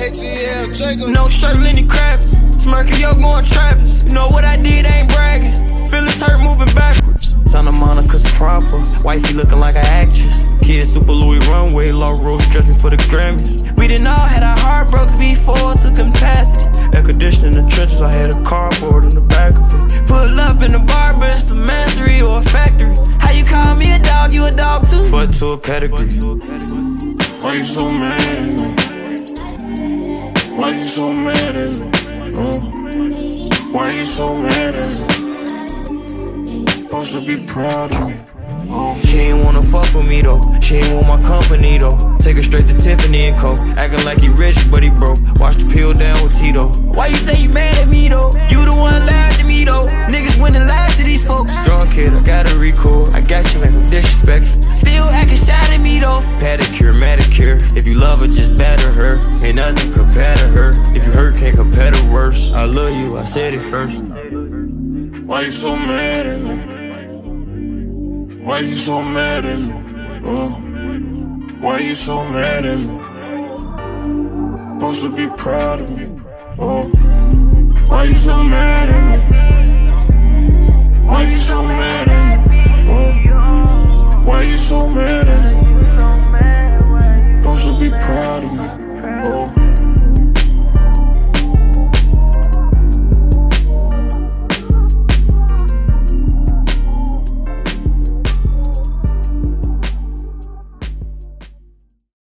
ATL, Jacob. No shirt, Lenny Kravitz. Smirking, yo, going Travis. You know what I did, ain't bragging. Feelings hurt, moving backwards. Santa Monica's proper. Wifey looking like an actress. Kids, Super Louis runway. Law Rose dressed me for the Grammys. We done all had our heartbreaks before to capacity. Air conditioning in the trenches, I had a cardboard in the back of it. Pull up in the barber, it's the mansory or a factory. How you call me a dog, you a dog too? But to a pedigree. Why you so mad at me? Why you so mad at me? Why you so mad at me? Supposed to be proud of me. She ain't wanna fuck with me though. She ain't want my company though. Take her straight to Tiffany and Co. Acting like he rich but he broke. Watch the pill down with Tito. Why you say you mad at me though? You the one lied to me though. Niggas went and lied to these folks. Drunk kid, I gotta record. I got you, ain't no disrespect. Still acting shy at me though. Pedicure, manicure. If you love her, just batter her. Ain't nothing compare to her. If you hurt, can't compare to worse. I love you, I said it first. Why you so mad at me? Why you so mad at me? Why you so mad at me? Supposed to be proud of me. Why you so mad at me? Why you so mad at me? Why you so mad at me? Supposed to be proud of me.